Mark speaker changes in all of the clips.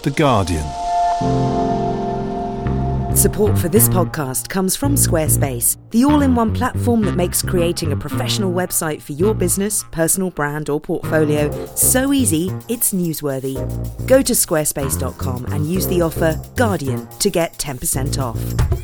Speaker 1: The Guardian.
Speaker 2: Support for this podcast comes from Squarespace, the all-in-one platform that makes creating a professional website for your business, personal brand or portfolio so easy it's newsworthy. Go to squarespace.com and use the offer Guardian to get 10% off.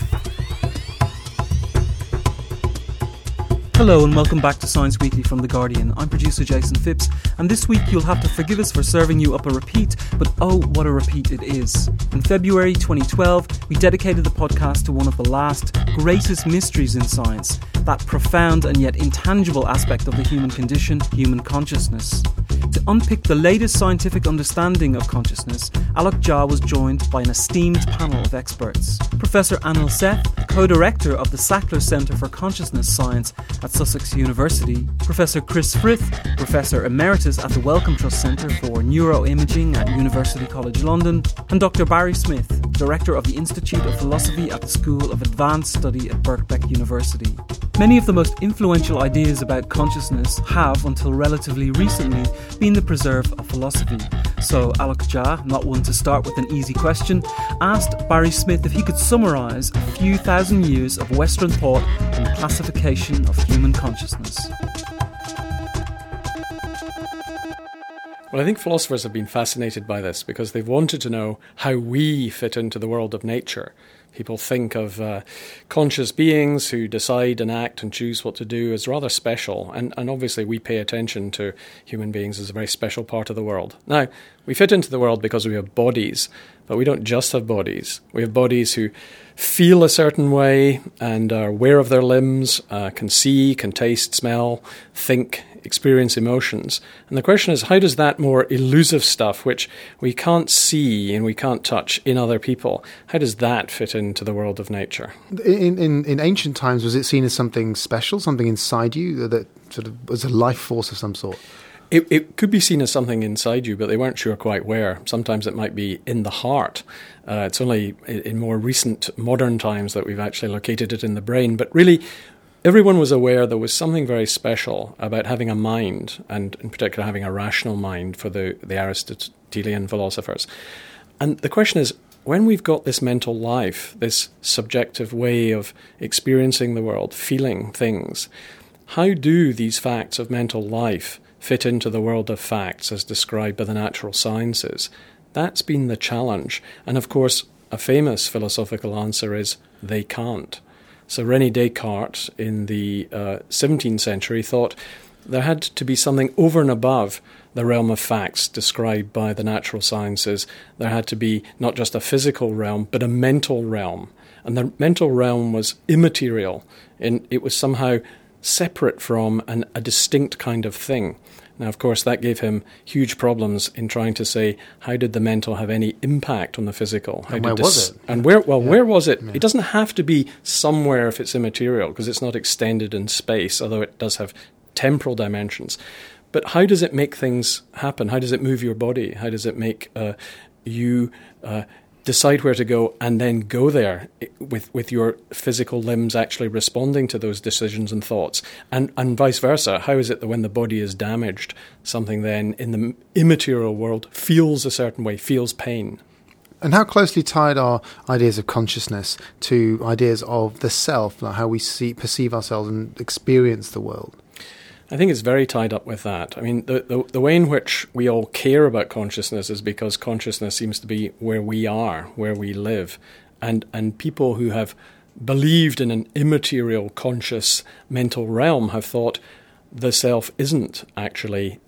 Speaker 3: Hello and welcome back to Science Weekly from The Guardian. I'm producer Jason Phipps, and this week you'll have to forgive us for serving you up a repeat, but oh, what a repeat it is. In February 2012, we dedicated the podcast to one of the last greatest mysteries in science, that profound and yet intangible aspect of the human condition, human consciousness. To unpick the latest scientific understanding of consciousness, Alok Jha was joined by an esteemed panel of experts. Professor Anil Seth, co-director of the Sackler Centre for Consciousness Science at Sussex University, Professor Chris Frith, Professor Emeritus at the Wellcome Trust Centre for Neuroimaging at University College London, and Dr. Barry Smith, Director of the Institute of Philosophy at the School of Advanced Study at Birkbeck University. Many of the most influential ideas about consciousness have, until relatively recently, been the preserve of philosophy. So Alok Jha, not one to start with an easy question, asked Barry Smith if he could summarise a few thousand years of Western thought and classification of human consciousness.
Speaker 4: Well, I think philosophers have been fascinated by this because they've wanted to know how we fit into the world of nature. People think of conscious beings who decide and act and choose what to do as rather special, and obviously we pay attention to human beings as a very special part of the world. Now, we fit into the world because we have bodies, but we don't just have bodies. We have bodies who feel a certain way and are aware of their limbs, can see, can taste, smell, think, experience emotions. And the question is, how does that more elusive stuff, which we can't see and we can't touch in other people, how does that fit into the world of nature?
Speaker 5: In ancient times, was it seen as something special, something inside you that sort of was a life force of some sort?
Speaker 4: It could be seen as something inside you, but they weren't sure quite where. Sometimes it might be in the heart. It's only in more recent modern times that we've actually located it in the brain. But really, everyone was aware there was something very special about having a mind, and in particular having a rational mind for the Aristotelian philosophers. And the question is, when we've got this mental life, this subjective way of experiencing the world, feeling things, how do these facts of mental life fit into the world of facts as described by the natural sciences? That's been the challenge. And of course, a famous philosophical answer is they can't. So René Descartes in the 17th century thought there had to be something over and above the realm of facts described by the natural sciences. There had to be not just a physical realm, but a mental realm. And the mental realm was immaterial, and it was somehow separate from a distinct kind of thing. Now, of course, that gave him huge problems in trying to say, how did the mental have any impact on the physical?
Speaker 5: And where was it?
Speaker 4: And where was it? Yeah. It doesn't have to be somewhere if it's immaterial, because it's not extended in space, although it does have temporal dimensions. But how does it make things happen? How does it move your body? How does it make you decide where to go and then go there with your physical limbs actually responding to those decisions and thoughts? And vice versa, how is it that when the body is damaged, something then in the immaterial world feels a certain way, feels pain?
Speaker 5: And how closely tied are ideas of consciousness to ideas of the self, like how we perceive ourselves and experience the world?
Speaker 4: I think it's very tied up with that. I mean, the way in which we all care about consciousness is because consciousness seems to be where we are, where we live. And people who have believed in an immaterial, conscious, mental realm have thought the self isn't actually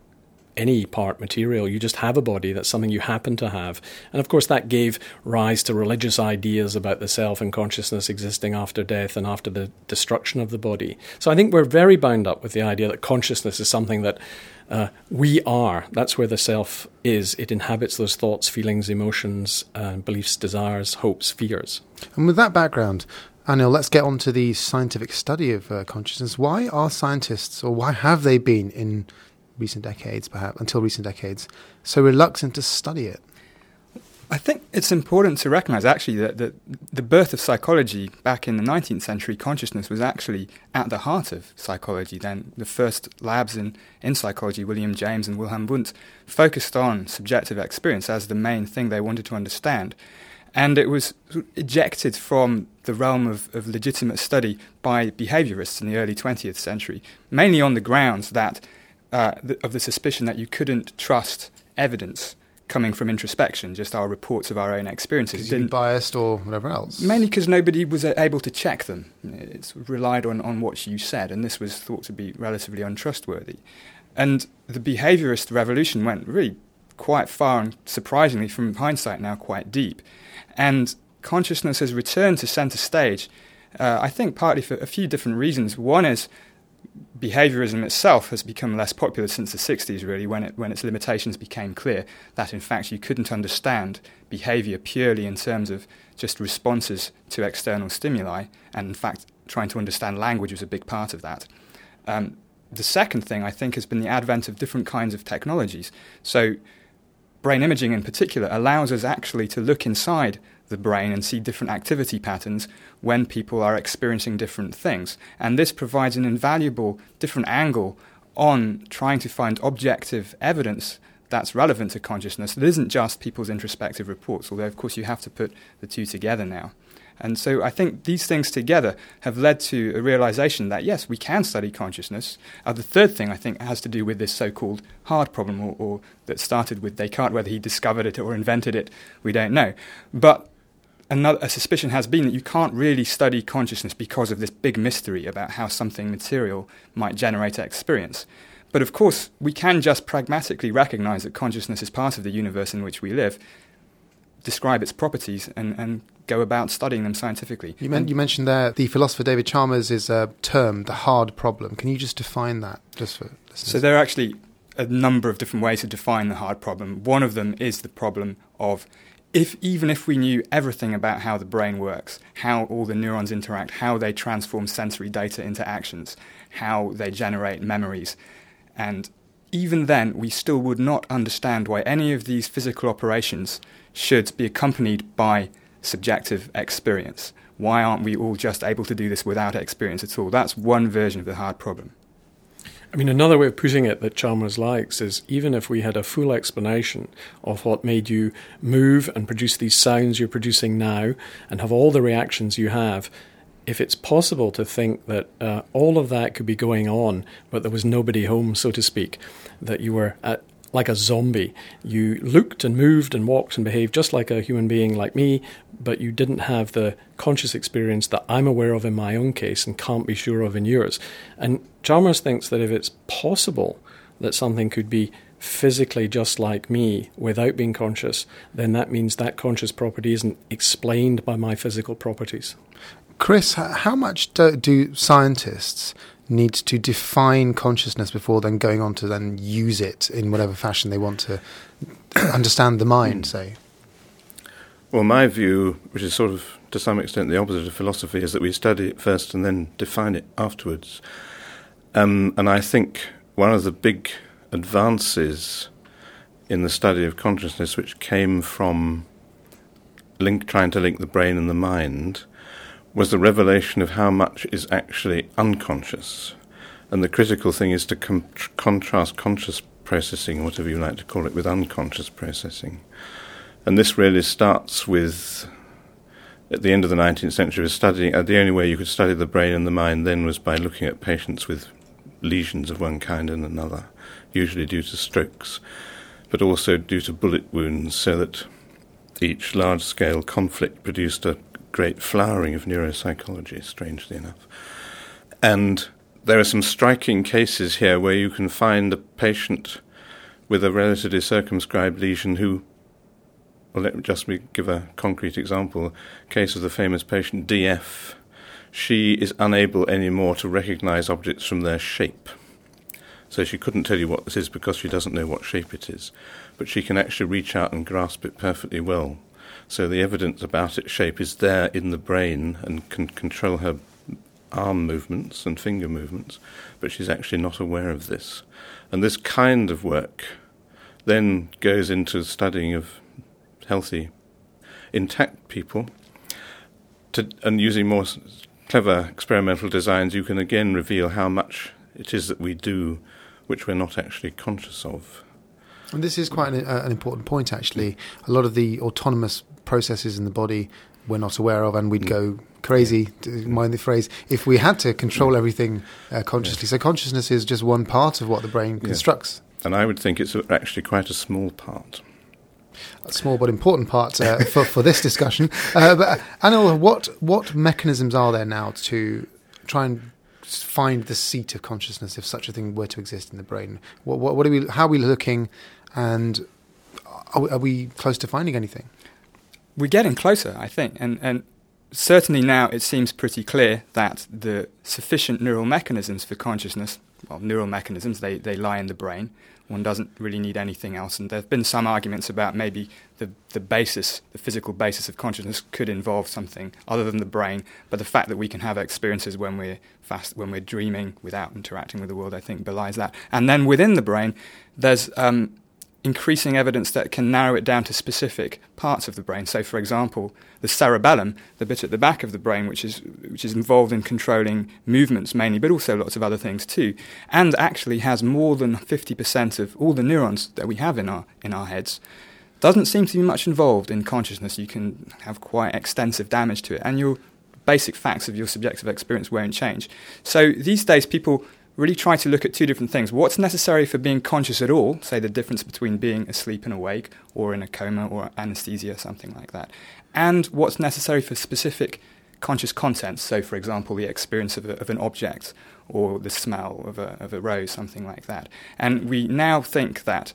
Speaker 4: any part material. You just have a body. That's something you happen to have. And of course that gave rise to religious ideas about the self and consciousness existing after death and after the destruction of the body. So I think we're very bound up with the idea that consciousness is something that we are. That's where the self is. It inhabits those thoughts, feelings, emotions, beliefs, desires, hopes, fears.
Speaker 5: And with that background, Anil, let's get on to the scientific study of consciousness. Why are scientists, or why have they been in recent decades, perhaps, until recent decades, so reluctant to study it?
Speaker 1: I think it's important to recognise, actually, that the birth of psychology back in the 19th century, consciousness was actually at the heart of psychology. Then the first labs in psychology, William James and Wilhelm Wundt, focused on subjective experience as the main thing they wanted to understand. And it was ejected from the realm of legitimate study by behaviourists in the early 20th century, mainly on the grounds that of the suspicion that you couldn't trust evidence coming from introspection, just our reports of our own experiences.
Speaker 5: Because you'd be biased or whatever else.
Speaker 1: Mainly because nobody was able to check them. It's relied on what you said, and this was thought to be relatively untrustworthy. And the behaviourist revolution went really quite far and, surprisingly, from hindsight now, quite deep. And consciousness has returned to centre stage, I think partly for a few different reasons. One is behaviourism itself has become less popular since the 60s, really, when its limitations became clear, that in fact you couldn't understand behaviour purely in terms of just responses to external stimuli, and in fact trying to understand language was a big part of that. The second thing, I think, has been the advent of different kinds of technologies. So brain imaging in particular allows us actually to look inside the brain and see different activity patterns when people are experiencing different things. And this provides an invaluable different angle on trying to find objective evidence that's relevant to consciousness that isn't just people's introspective reports, although of course you have to put the two together now. And so I think these things together have led to a realization that, yes, we can study consciousness. The third thing, I think, has to do with this so-called hard problem, or that started with Descartes. Whether he discovered it or invented it, we don't know. But a suspicion has been that you can't really study consciousness because of this big mystery about how something material might generate experience. But of course, we can just pragmatically recognize that consciousness is part of the universe in which we live, describe its properties, and go about studying them scientifically.
Speaker 5: You mentioned there the philosopher David Chalmers' term, the hard problem. Can you just define that, just for listeners?
Speaker 1: So there are actually a number of different ways to define the hard problem. One of them is the problem of even if we knew everything about how the brain works, how all the neurons interact, how they transform sensory data into actions, how they generate memories, and even then we still would not understand why any of these physical operations should be accompanied by subjective experience. Why aren't we all just able to do this without experience at all? That's one version of the hard problem.
Speaker 4: I mean, another way of putting it that Chalmers likes is even if we had a full explanation of what made you move and produce these sounds you're producing now and have all the reactions you have, if it's possible to think that all of that could be going on, but there was nobody home, so to speak, that you were like a zombie. You looked and moved and walked and behaved just like a human being like me, but you didn't have the conscious experience that I'm aware of in my own case and can't be sure of in yours. And Chalmers thinks that if it's possible that something could be physically just like me without being conscious, then that means that conscious property isn't explained by my physical properties.
Speaker 5: Chris, how much do scientists need to define consciousness before then going on to then use it in whatever fashion they want to understand the mind, say?
Speaker 6: Well, my view, which is sort of to some extent the opposite of philosophy, is that we study it first and then define it afterwards. And I think one of the big advances in the study of consciousness, which came from trying to link the brain and the mind, was the revelation of how much is actually unconscious. And the critical thing is to contrast conscious processing, whatever you like to call it, with unconscious processing. And this really starts with, at the end of the 19th century, studying. The only way you could study the brain and the mind then was by looking at patients with lesions of one kind and another, usually due to strokes, but also due to bullet wounds, so that each large-scale conflict produced a great flowering of neuropsychology, strangely enough. And there are some striking cases here where you can find a patient with a relatively circumscribed lesion who, well, let me just give a concrete example. Case of the famous patient DF. She is unable anymore to recognize objects from their shape. So she couldn't tell you what this is because she doesn't know what shape it is. But she can actually reach out and grasp it perfectly well. So the evidence about its shape is there in the brain and can control her arm movements and finger movements, but she's actually not aware of this. And this kind of work then goes into studying of healthy intact people. And using more clever experimental designs, you can again reveal how much it is that we do which we're not actually conscious of.
Speaker 5: And this is quite an important point, actually. A lot of the autonomous processes in the body we're not aware of, and we'd go crazy, to mind the phrase, if we had to control everything consciously. So consciousness is just one part of what the brain constructs.
Speaker 6: And I would think it's actually quite a small part.
Speaker 5: A small but important part for this discussion. But Anil, what mechanisms are there now to try and find the seat of consciousness, if such a thing were to exist in the brain? What are we? How are we looking, and are we close to finding anything?
Speaker 1: We're getting closer, I think, and certainly now it seems pretty clear that the sufficient neural mechanisms for consciousness, well, neural mechanisms, they lie in the brain. One doesn't really need anything else. And there have been some arguments about maybe the physical basis of consciousness could involve something other than the brain. But the fact that we can have experiences when we're dreaming without interacting with the world, I think belies that. And then within the brain, there's increasing evidence that can narrow it down to specific parts of the brain. So, for example, the cerebellum, the bit at the back of the brain, which is involved in controlling movements mainly, but also lots of other things too, and actually has more than 50% of all the neurons that we have in our heads, doesn't seem to be much involved in consciousness. You can have quite extensive damage to it, and your basic facts of your subjective experience won't change. So these days, people really try to look at two different things. What's necessary for being conscious at all, say the difference between being asleep and awake, or in a coma, or anesthesia, something like that, and what's necessary for specific conscious contents, so for example the experience of an object, or the smell of a rose, something like that. And we now think that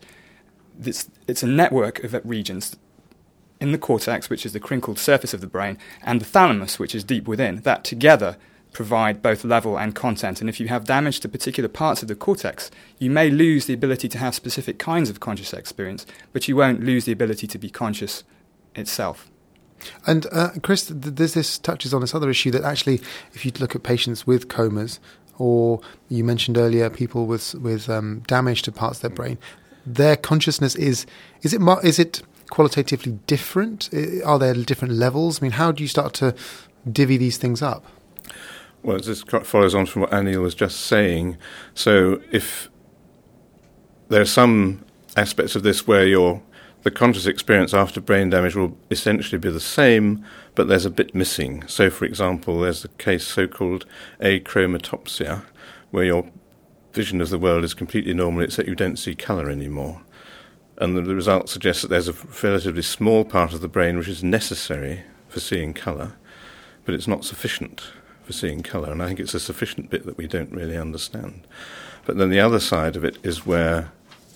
Speaker 1: it's a network of regions in the cortex, which is the crinkled surface of the brain, and the thalamus, which is deep within, that together provide both level and content. And if you have damage to particular parts of the cortex, you may lose the ability to have specific kinds of conscious experience, but you won't lose the ability to be conscious itself.
Speaker 5: And Chris, this touches on this other issue that actually, if you look at patients with comas, or you mentioned earlier people with damage to parts of their brain, their consciousness is it qualitatively different? Are there different levels? I mean, how do you start to divvy these things up?
Speaker 6: Well, this follows on from what Anil was just saying. So if there are some aspects of this where the conscious experience after brain damage will essentially be the same, but there's a bit missing. So, for example, there's the case so-called achromatopsia, where your vision of the world is completely normal, except you don't see colour anymore. And the results suggest that there's a relatively small part of the brain which is necessary for seeing colour, but it's not sufficient for seeing colour, and I think it's a sufficient bit that we don't really understand. But then the other side of it is where,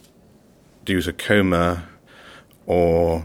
Speaker 6: due to coma or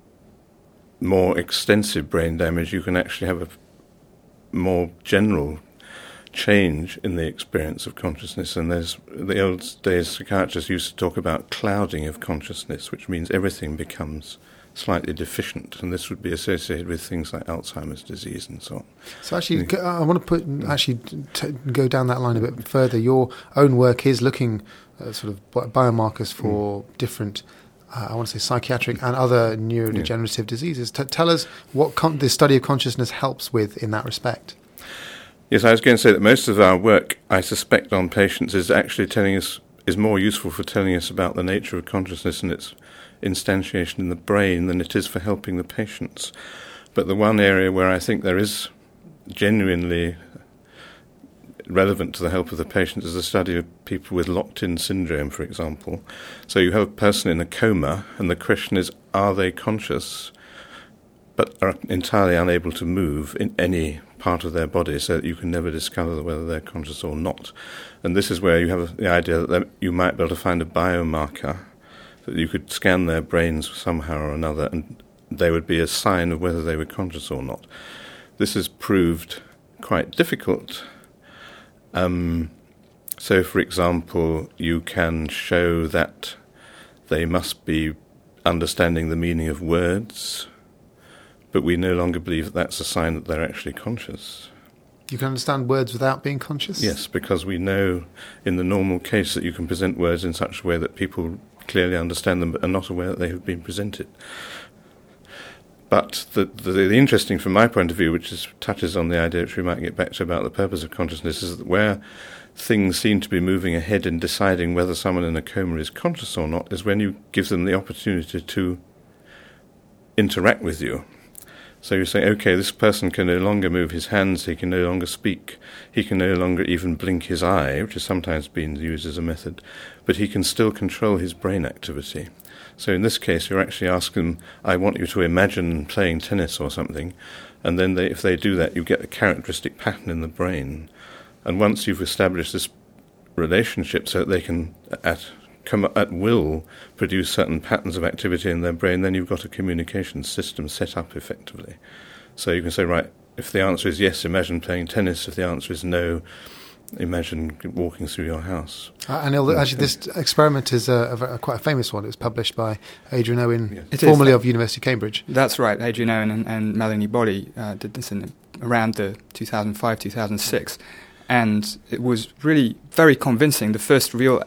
Speaker 6: more extensive brain damage, you can actually have a more general change in the experience of consciousness. And there's the old days psychiatrists used to talk about clouding of consciousness, which means everything becomes slightly deficient, and this would be associated with things like Alzheimer's disease and so on.
Speaker 5: So actually, I want to go down that line a bit further. Your own work is looking at sort of biomarkers for different, I want to say psychiatric and other neurodegenerative diseases. Tell us what the study of consciousness helps with in that respect.
Speaker 6: Yes, I was going to say that most of our work, I suspect, on patients is actually is more useful for telling us about the nature of consciousness and its instantiation in the brain than it is for helping the patients. But the one area where I think there is genuinely relevant to the help of the patients is the study of people with locked-in syndrome, for example. So you have a person in a coma, and the question is, are they conscious but are entirely unable to move in any part of their body, so that you can never discover whether they're conscious or not? And this is where you have the idea that you might be able to find a biomarker, that you could scan their brains somehow or another, and they would be a sign of whether they were conscious or not. This has proved quite difficult. So, for example, you can show that they must be understanding the meaning of words, but we no longer believe that that's a sign that they're actually conscious.
Speaker 5: You can understand words without being conscious?
Speaker 6: Yes, because we know in the normal case that you can present words in such a way that people clearly understand them but are not aware that they have been presented. But the interesting, from my point of view, which touches on the idea which we might get back to about the purpose of consciousness, is that where things seem to be moving ahead in deciding whether someone in a coma is conscious or not is when you give them the opportunity to interact with you. So you say, okay, this person can no longer move his hands, he can no longer speak, he can no longer even blink his eye, which is sometimes being used as a method, but he can still control his brain activity. So in this case, you're actually asking them, I want you to imagine playing tennis or something, and then if they do that, you get a characteristic pattern in the brain. And once you've established this relationship so that they can, at will, produce certain patterns of activity in their brain, then you've got a communication system set up effectively. So you can say, right, if the answer is yes, imagine playing tennis. If the answer is no, imagine walking through your house.
Speaker 5: And actually, this experiment is quite a famous one. It was published by Adrian Owen,
Speaker 1: It
Speaker 5: formerly
Speaker 1: is.
Speaker 5: of University of Cambridge.
Speaker 1: That's right. Adrian Owen and Melanie Bolly did this around the 2005-2006. And it was really very convincing, the first real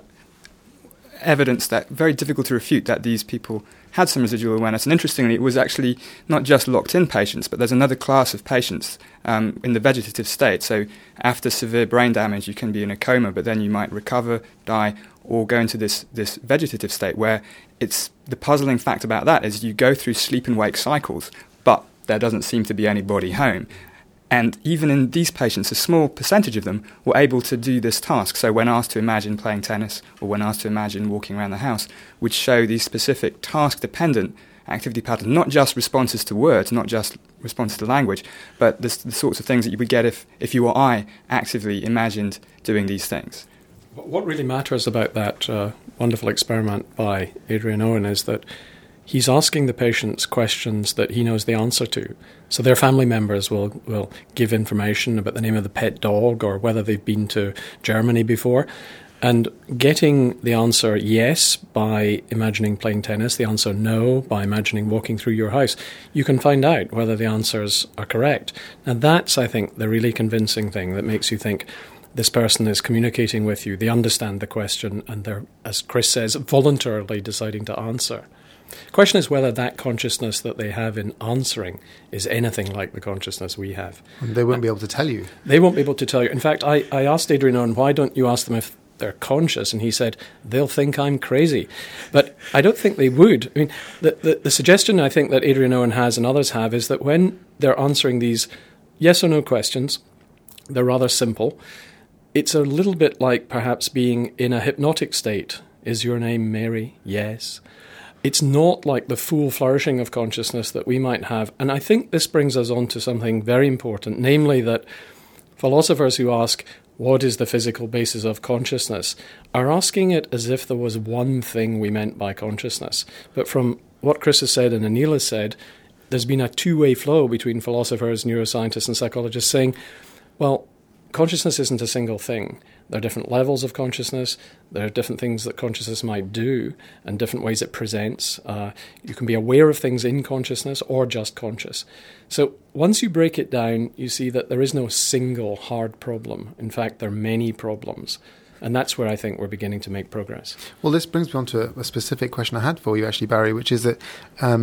Speaker 1: evidence that very difficult to refute that these people had some residual awareness. And interestingly, it was actually not just locked-in patients, but there's another class of patients in the vegetative state. So after severe brain damage, you can be in a coma, but then you might recover, die, or go into this vegetative state where it's the puzzling fact about that is you go through sleep and wake cycles, but there doesn't seem to be anybody home. And even in these patients, a small percentage of them were able to do this task. So when asked to imagine playing tennis or when asked to imagine walking around the house, would show these specific task-dependent activity patterns, not just responses to words, not just responses to language, but the sorts of things that you would get if you or I actively imagined doing these things.
Speaker 4: What really matters about that wonderful experiment by Adrian Owen is that he's asking the patients questions that he knows the answer to. So their family members will give information about the name of the pet dog or whether they've been to Germany before. And getting the answer yes by imagining playing tennis, the answer no by imagining walking through your house, you can find out whether the answers are correct. Now that's, I think, the really convincing thing that makes you think this person is communicating with you, they understand the question, and they're, as Chris says, voluntarily deciding to answer. The question is whether that consciousness that they have in answering is anything like the consciousness we have.
Speaker 5: And they won't be able to tell you.
Speaker 4: They won't be able to tell you. In fact, I asked Adrian Owen, why don't you ask them if they're conscious? And he said, they'll think I'm crazy. But I don't think they would. I mean, the suggestion I think that Adrian Owen has and others have is that when they're answering these yes or no questions, they're rather simple. It's a little bit like perhaps being in a hypnotic state. Is your name Mary? Yes. It's not like the full flourishing of consciousness that we might have. And I think this brings us on to something very important, namely that philosophers who ask, what is the physical basis of consciousness, are asking it as if there was one thing we meant by consciousness. But from what Chris has said and Anil has said, there's been a two-way flow between philosophers, neuroscientists and psychologists saying, well, consciousness isn't a single thing. There are different levels of consciousness. There are different things that consciousness might do and different ways it presents. You can be aware of things in consciousness or just conscious. So once you break it down, you see that there is no single hard problem. In fact, there are many problems. And that's where I think we're beginning to make progress.
Speaker 5: Well, this brings me on to a specific question I had for you, actually, Barry, which is that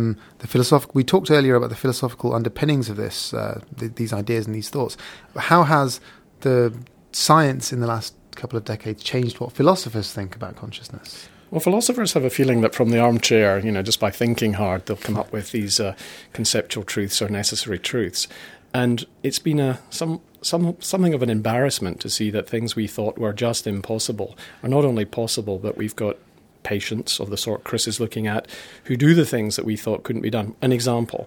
Speaker 5: we talked earlier about the philosophical underpinnings of this, these ideas and these thoughts. How has the science in the last couple of decades changed what philosophers think about consciousness?
Speaker 4: Well, philosophers have a feeling that from the armchair, just by thinking hard, they'll come up with these conceptual truths or necessary truths. And it's been something of an embarrassment to see that things we thought were just impossible are not only possible, but we've got patients of the sort Chris is looking at who do the things that we thought couldn't be done. An example,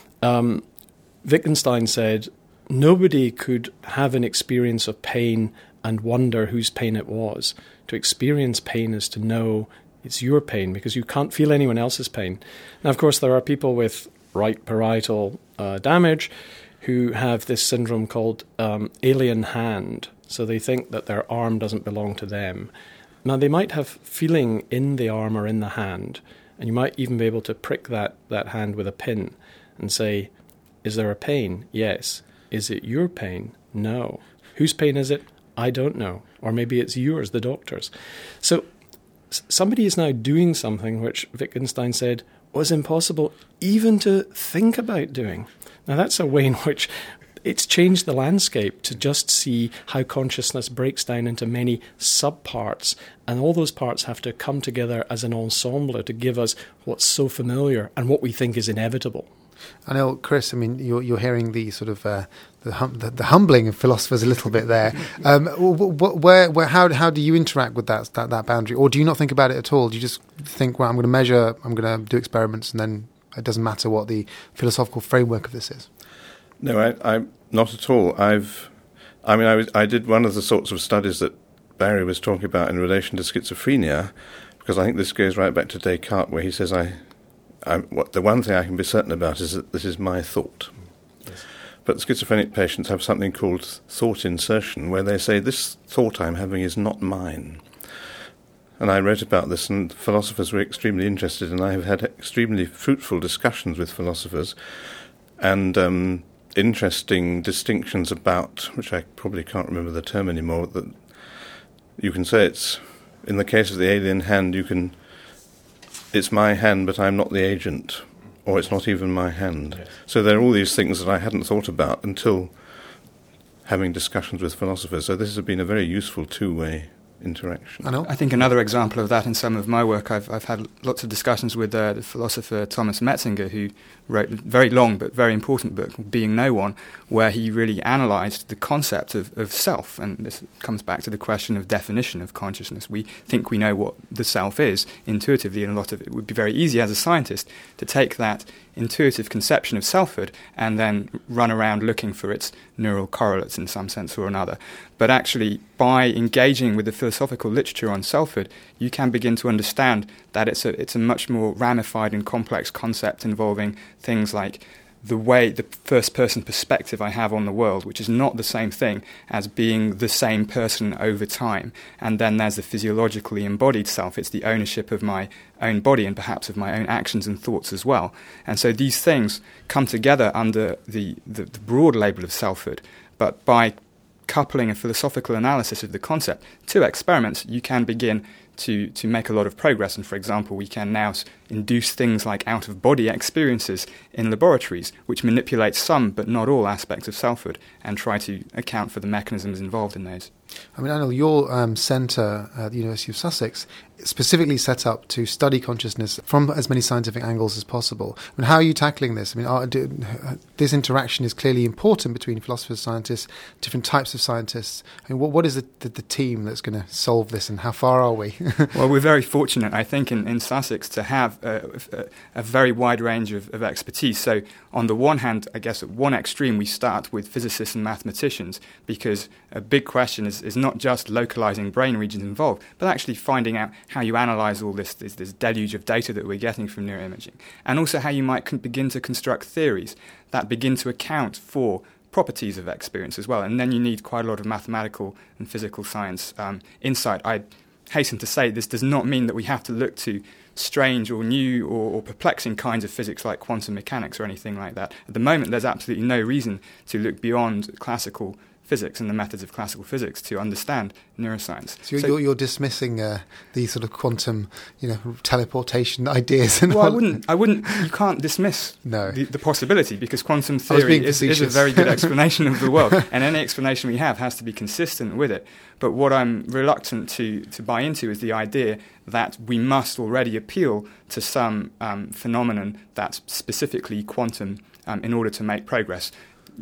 Speaker 4: Wittgenstein said, nobody could have an experience of pain and wonder whose pain it was. To experience pain is to know it's your pain because you can't feel anyone else's pain. Now, of course, there are people with right parietal damage who have this syndrome called alien hand. So they think that their arm doesn't belong to them. Now, they might have feeling in the arm or in the hand, and you might even be able to prick that hand with a pin and say, is there a pain? Yes. Is it your pain? No. Whose pain is it? I don't know. Or maybe it's yours, the doctor's. So somebody is now doing something which Wittgenstein said was impossible even to think about doing. Now, that's a way in which it's changed the landscape to just see how consciousness breaks down into many subparts, and all those parts have to come together as an ensemble to give us what's so familiar and what we think is inevitable.
Speaker 5: I know, Chris, I mean, you're hearing the sort of the humbling of philosophers a little bit there. How do you interact with that boundary? Or do you not think about it at all? Do you just think, well, I'm going to measure, I'm going to do experiments, and then it doesn't matter what the philosophical framework of this is?
Speaker 6: No, I not at all. I did one of the sorts of studies that Barry was talking about in relation to schizophrenia, because I think this goes right back to Descartes, where he says, the one thing I can be certain about is that this is my thought. Yes. But schizophrenic patients have something called thought insertion, where they say, this thought I'm having is not mine. And I wrote about this, and philosophers were extremely interested, and I have had extremely fruitful discussions with philosophers, and interesting distinctions about, which I probably can't remember the term anymore, that you can say it's, in the case of the alien hand, it's my hand, but I'm not the agent, or it's not even my hand. Yes. So there are all these things that I hadn't thought about until having discussions with philosophers. So this has been a very useful two-way interaction.
Speaker 1: I think another example of that in some of my work, I've had lots of discussions with the philosopher Thomas Metzinger, who wrote a very long but very important book, Being No One, where he really analysed the concept of self. And this comes back to the question of definition of consciousness. We think we know what the self is intuitively, and a lot of it would be very easy as a scientist to take that intuitive conception of selfhood and then run around looking for its neural correlates in some sense or another. But actually, by engaging with the philosophical literature on selfhood, you can begin to understand that it's a much more ramified and complex concept involving things like the first-person perspective I have on the world, which is not the same thing as being the same person over time. And then there's the physiologically embodied self. It's the ownership of my own body and perhaps of my own actions and thoughts as well. And so these things come together under the broad label of selfhood. But by coupling a philosophical analysis of the concept to experiments, you can begin to make a lot of progress. And for example, we can now induce things like out-of-body experiences in laboratories, which manipulate some but not all aspects of selfhood, and try to account for the mechanisms involved in those.
Speaker 5: I mean, Anil, your centre at the University of Sussex specifically set up to study consciousness from as many scientific angles as possible. I mean, how are you tackling this? I mean, this interaction is clearly important between philosophers, scientists, different types of scientists. I mean, what is the team that's going to solve this, and how far are we?
Speaker 1: Well, we're very fortunate, I think, in Sussex to have a very wide range of expertise. So on the one hand, I guess at one extreme, we start with physicists and mathematicians, because a big question is not just localizing brain regions involved, but actually finding out how you analyze all this deluge of data that we're getting from neuroimaging, and also how you might begin to construct theories that begin to account for properties of experience as well. And then you need quite a lot of mathematical and physical science insight. I hasten to say this does not mean that we have to look to strange or new or perplexing kinds of physics like quantum mechanics or anything like that. At the moment, there's absolutely no reason to look beyond classical physics and the methods of classical physics to understand neuroscience.
Speaker 5: So you're dismissing these sort of quantum, teleportation ideas. And
Speaker 1: well, I wouldn't. You can't dismiss the possibility, because quantum theory is a very good explanation of the world, and any explanation we have has to be consistent with it. But what I'm reluctant to buy into is the idea that we must already appeal to some phenomenon that's specifically quantum in order to make progress.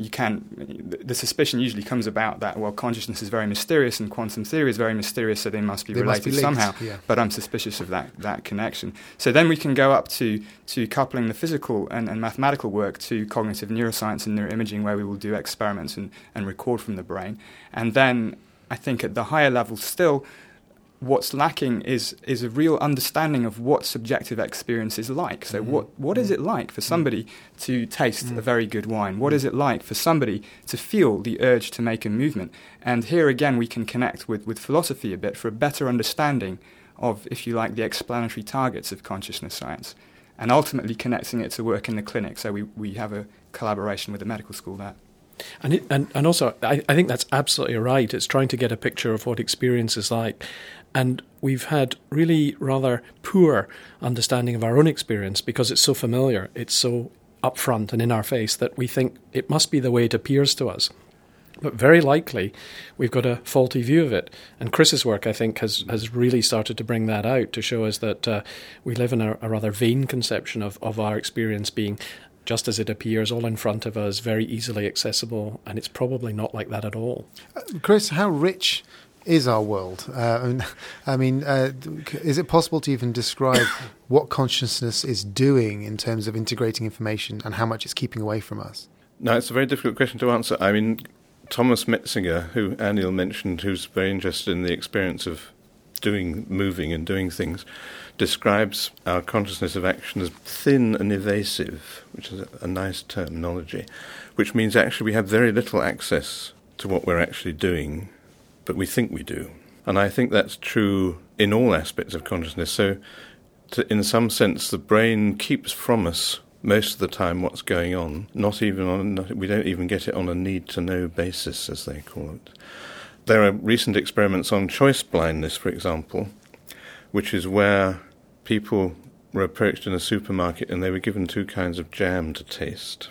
Speaker 1: The suspicion usually comes about that, well, consciousness is very mysterious and quantum theory is very mysterious, so they must be related somehow. Yeah. But I'm suspicious of that connection. So then we can go up to coupling the physical and mathematical work to cognitive neuroscience and neuroimaging, where we will do experiments and record from the brain. And then I think at the higher level still, what's lacking is a real understanding of what subjective experience is like. So what is it like for somebody to taste a very good wine? What is it like for somebody to feel the urge to make a movement? And here again we can connect with philosophy a bit for a better understanding of, if you like, the explanatory targets of consciousness science, and ultimately connecting it to work in the clinic. So we have a collaboration with the medical school there.
Speaker 4: And also, I think that's absolutely right. It's trying to get a picture of what experience is like. And we've had really rather poor understanding of our own experience because it's so familiar, it's so upfront and in our face that we think it must be the way it appears to us. But very likely we've got a faulty view of it. And Chris's work, I think, has really started to bring that out to show us that we live in a rather vain conception of our experience being just as it appears, all in front of us, very easily accessible, and it's probably not like that at all.
Speaker 5: Chris, how rich is our world? Is it possible to even describe what consciousness is doing in terms of integrating information and how much it's keeping away from us?
Speaker 6: No, it's a very difficult question to answer. I mean, Thomas Metzinger, who Anil mentioned, who's very interested in the experience of moving and doing things, describes our consciousness of action as thin and evasive, which is a nice terminology, which means actually we have very little access to what we're actually doing, but we think we do. And I think that's true in all aspects of consciousness. So in some sense, the brain keeps from us most of the time what's going on, we don't even get it on a need-to-know basis, as they call it. There are recent experiments on choice blindness, for example, which is where people were approached in a supermarket and they were given two kinds of jam to taste.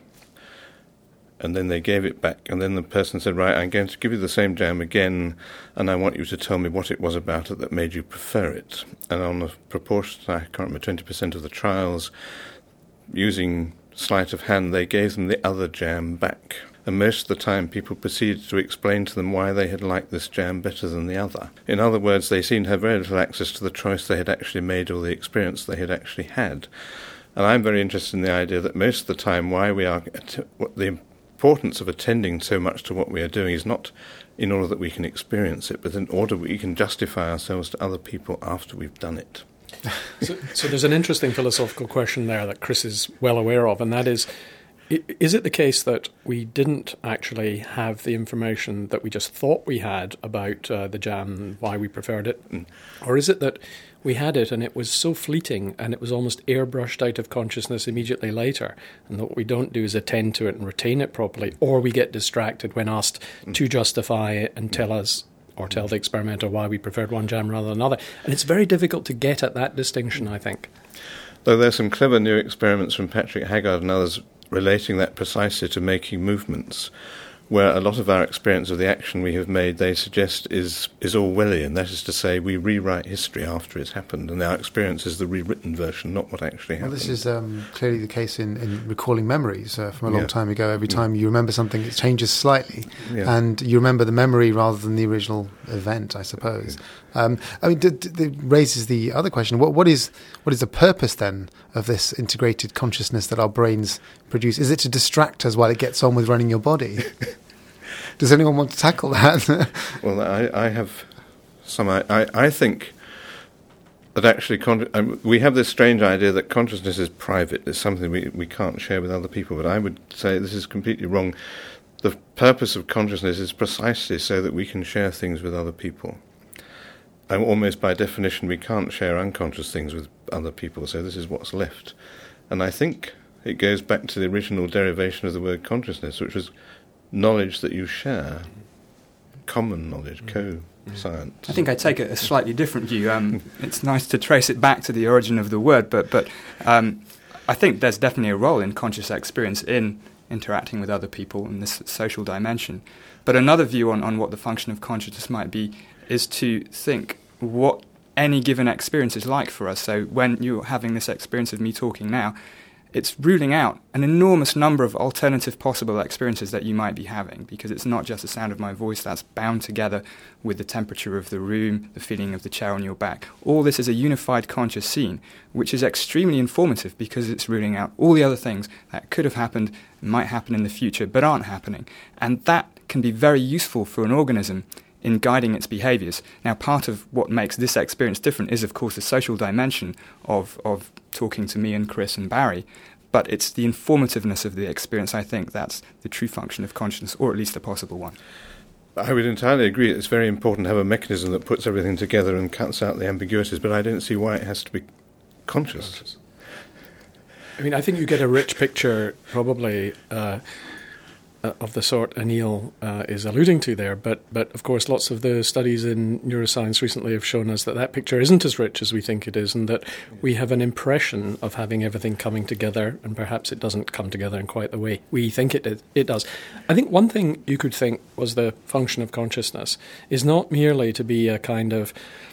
Speaker 6: And then they gave it back, and then the person said, right, I'm going to give you the same jam again, and I want you to tell me what it was about it that made you prefer it. And on a proportion, I can't remember, 20% of the trials, using sleight of hand, they gave them the other jam back. And most of the time people proceeded to explain to them why they had liked this jam better than the other. In other words, they seemed to have very little access to the choice they had actually made or the experience they had actually had. And I'm very interested in the idea that most of the time the importance of attending so much to what we are doing is not in order that we can experience it, but in order we can justify ourselves to other people after we've done it.
Speaker 4: So there's an interesting philosophical question there that Chris is well aware of, and that is it the case that we didn't actually have the information that we just thought we had about the jam and why we preferred it? Or is it that we had it and it was so fleeting and it was almost airbrushed out of consciousness immediately later, and what we don't do is attend to it and retain it properly, or we get distracted when asked to justify it and tell us or tell the experimenter why we preferred one jam rather than another. And it's very difficult to get at that distinction, I think.
Speaker 6: Though there's some clever new experiments from Patrick Haggard and others relating that precisely to making movements, where a lot of our experience of the action we have made, they suggest, is Orwellian. That is to say, we rewrite history after it's happened, and our experience is the rewritten version, not what actually happened.
Speaker 5: Well, this is clearly the case in recalling memories from a long time ago. Every time you remember something, it changes slightly, and you remember the memory rather than the original event, I suppose. It raises the other question: what is the purpose then of this integrated consciousness that our brains produce? Is it to distract us while it gets on with running your body? Does anyone want to tackle that?
Speaker 6: Well, I have some. I think that actually we have this strange idea that consciousness is private. It's something we can't share with other people. But I would say this is completely wrong. The purpose of consciousness is precisely so that we can share things with other people. And almost by definition, we can't share unconscious things with other people, so this is what's left. And I think it goes back to the original derivation of the word consciousness, which was knowledge that you share, common knowledge, co-science.
Speaker 1: I think I take a slightly different view. It's nice to trace it back to the origin of the word, but I think there's definitely a role in conscious experience in interacting with other people in this social dimension. But another view on what the function of consciousness might be is to think what any given experience is like for us. So when you're having this experience of me talking now, it's ruling out an enormous number of alternative possible experiences that you might be having, because it's not just the sound of my voice that's bound together with the temperature of the room, the feeling of the chair on your back. All this is a unified conscious scene, which is extremely informative because it's ruling out all the other things that could have happened, might happen in the future, but aren't happening. And that can be very useful for an organism in guiding its behaviours. Now, part of what makes this experience different is, of course, the social dimension of talking to me and Chris and Barry, but it's the informativeness of the experience. I think that's the true function of consciousness, or at least a possible one.
Speaker 6: I would entirely agree. It's very important to have a mechanism that puts everything together and cuts out the ambiguities, but I don't see why it has to be conscious.
Speaker 4: I mean, I think you get a rich picture, probably, of the sort Anil is alluding to there. But of course, lots of the studies in neuroscience recently have shown us that picture isn't as rich as we think it is, and that we have an impression of having everything coming together, and perhaps it doesn't come together in quite the way we think it does. I think one thing you could think was the function of consciousness is not merely to be a kind of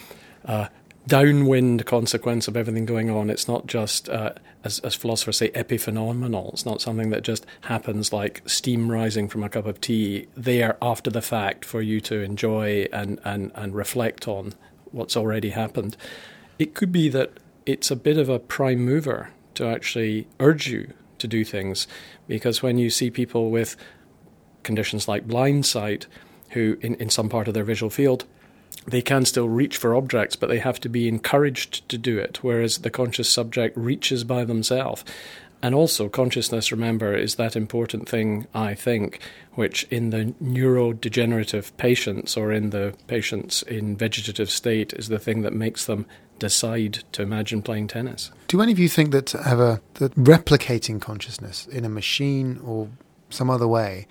Speaker 4: downwind consequence of everything going on. It's not just, as philosophers say, epiphenomenal. It's not something that just happens like steam rising from a cup of tea there after the fact for you to enjoy and reflect on what's already happened. It could be that it's a bit of a prime mover to actually urge you to do things, because when you see people with conditions like blind sight who in some part of their visual field, they can still reach for objects, but they have to be encouraged to do it, whereas the conscious subject reaches by themselves. And also, consciousness, remember, is that important thing, I think, which in the neurodegenerative patients or in the patients in vegetative state is the thing that makes them decide to imagine playing tennis.
Speaker 5: Do any of you think that replicating consciousness in a machine or some other way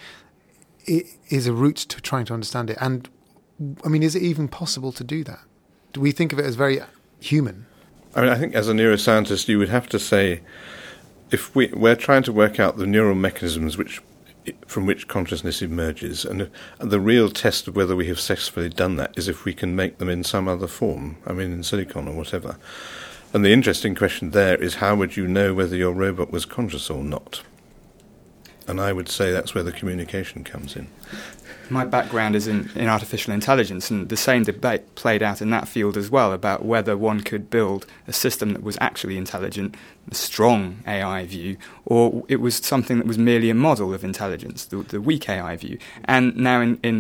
Speaker 5: is a route to trying to understand it? And I mean, is it even possible to do that? Do we think of it as very human?
Speaker 6: I mean, I think as a neuroscientist, you would have to say, if we're trying to work out the neural mechanisms from which consciousness emerges, and the real test of whether we have successfully done that is if we can make them in some other form, I mean, in silicon or whatever. And the interesting question there is, how would you know whether your robot was conscious or not? And I would say that's where the communication comes in.
Speaker 1: My background is in artificial intelligence, and the same debate played out in that field as well about whether one could build a system that was actually intelligent, a strong AI view, or it was something that was merely a model of intelligence, the weak AI view. And now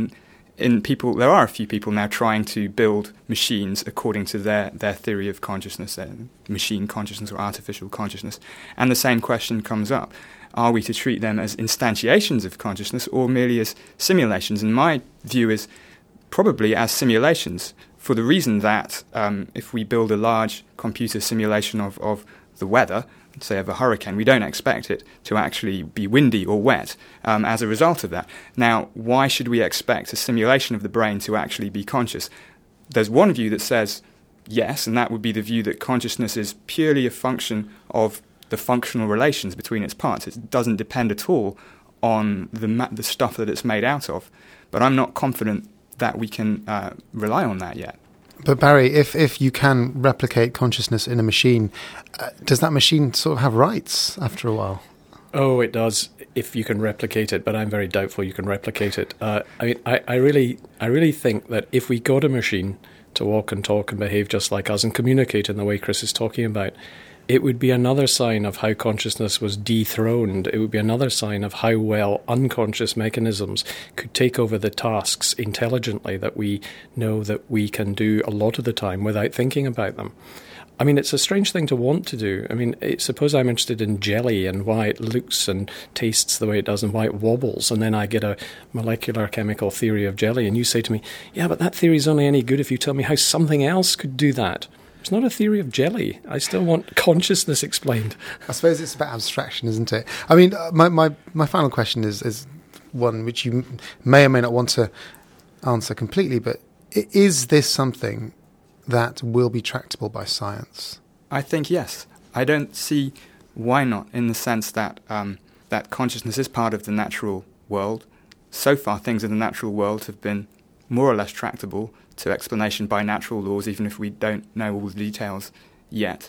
Speaker 1: in people, there are a few people now trying to build machines according to their theory of consciousness, their machine consciousness or artificial consciousness. And the same question comes up. Are we to treat them as instantiations of consciousness or merely as simulations? And my view is probably as simulations, for the reason that if we build a large computer simulation of the weather, say of a hurricane, we don't expect it to actually be windy or wet as a result of that. Now, why should we expect a simulation of the brain to actually be conscious? There's one view that says yes, and that would be the view that consciousness is purely a function of the functional relations between its parts. It doesn't depend at all on the stuff that it's made out of. But I'm not confident that we can rely on that yet.
Speaker 5: But Barry, if you can replicate consciousness in a machine, does that machine sort of have rights after a while?
Speaker 4: Oh, it does, if you can replicate it, but I'm very doubtful you can replicate it. I mean, I really think that if we got a machine to walk and talk and behave just like us and communicate in the way Chris is talking about, it would be another sign of how consciousness was dethroned. It would be another sign of how well unconscious mechanisms could take over the tasks intelligently that we know that we can do a lot of the time without thinking about them. I mean, it's a strange thing to want to do. I mean, suppose I'm interested in jelly and why it looks and tastes the way it does and why it wobbles, and then I get a molecular chemical theory of jelly, and you say to me, yeah, but that theory is only any good if you tell me how something else could do that. It's not a theory of jelly. I still want consciousness explained.
Speaker 5: I suppose it's about abstraction, isn't it? I mean, my final question is one which you may or may not want to answer completely, but is this something that will be tractable by science?
Speaker 1: I think yes. I don't see why not, in the sense that that consciousness is part of the natural world. So far, things in the natural world have been more or less tractable to explanation by natural laws, even if we don't know all the details yet.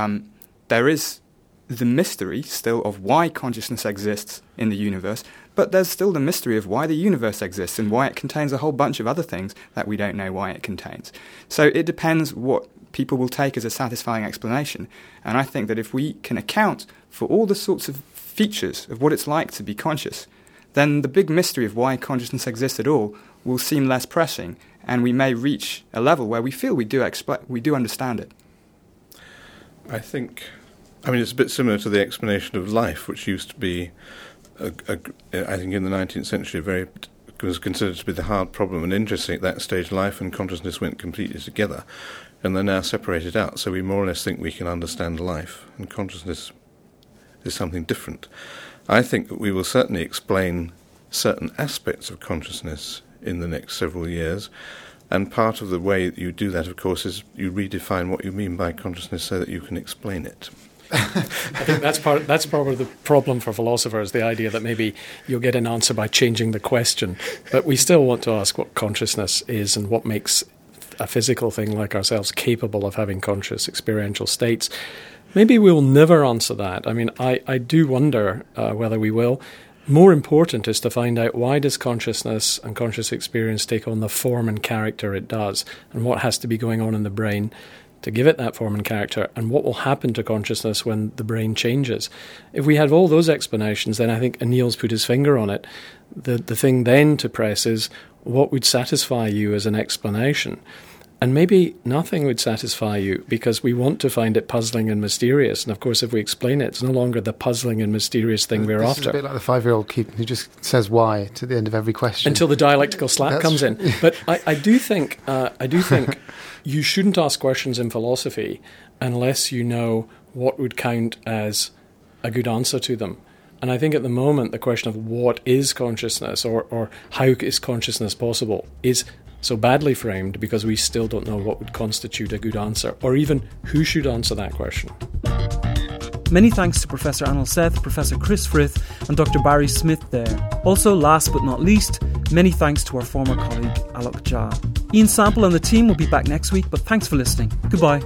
Speaker 1: There is the mystery still of why consciousness exists in the universe, but there's still the mystery of why the universe exists and why it contains a whole bunch of other things that we don't know why it contains. So it depends what people will take as a satisfying explanation. And I think that if we can account for all the sorts of features of what it's like to be conscious, then the big mystery of why consciousness exists at all will seem less pressing, and we may reach a level where we feel we do understand it.
Speaker 6: I think it's a bit similar to the explanation of life, which used to be, I think in the 19th century, was considered to be the hard problem. And interesting, at that stage, life and consciousness went completely together, and they're now separated out. So we more or less think we can understand life, and consciousness is something different. I think that we will certainly explain certain aspects of consciousness in the next several years. And part of the way that you do that, of course, is you redefine what you mean by consciousness so that you can explain it.
Speaker 4: I think that's probably the problem for philosophers, the idea that maybe you'll get an answer by changing the question. But we still want to ask what consciousness is and what makes a physical thing like ourselves capable of having conscious experiential states. Maybe we'll never answer that. I mean, I do wonder whether we will. More important is to find out, why does consciousness and conscious experience take on the form and character it does, and what has to be going on in the brain to give it that form and character, and what will happen to consciousness when the brain changes. If we have all those explanations, then I think Anil's put his finger on it. The thing then to press is, what would satisfy you as an explanation? And maybe nothing would satisfy you, because we want to find it puzzling and mysterious. And of course, if we explain it, it's no longer the puzzling and mysterious thing we're after.
Speaker 5: It's a bit like the 5-year-old kid who just says why to the end of every question.
Speaker 4: Until the dialectical slap comes in. But I do think you shouldn't ask questions in philosophy unless you know what would count as a good answer to them. And I think at the moment, the question of what is consciousness, or how is consciousness possible, is so badly framed because we still don't know what would constitute a good answer, or even who should answer that question.
Speaker 3: Many thanks to Professor Anil Seth, Professor Chris Frith and Dr. Barry Smith there. Also, last but not least, many thanks to our former colleague Alok Jha. Ian Sample and the team will be back next week, but thanks for listening. Goodbye.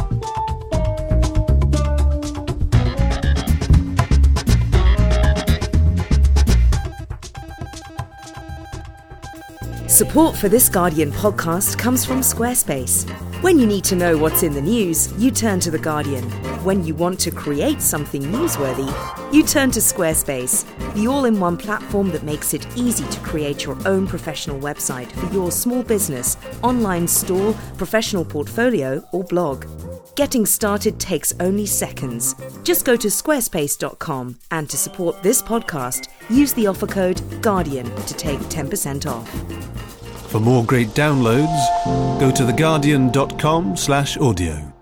Speaker 2: Support for this Guardian podcast comes from Squarespace. When you need to know what's in the news, you turn to The Guardian. When you want to create something newsworthy, you turn to Squarespace, the all-in-one platform that makes it easy to create your own professional website for your small business, online store, professional portfolio, or blog. Getting started takes only seconds. Just go to squarespace.com, and to support this podcast, use the offer code GUARDIAN to take 10% off.
Speaker 7: For more great downloads, go to theguardian.com/audio.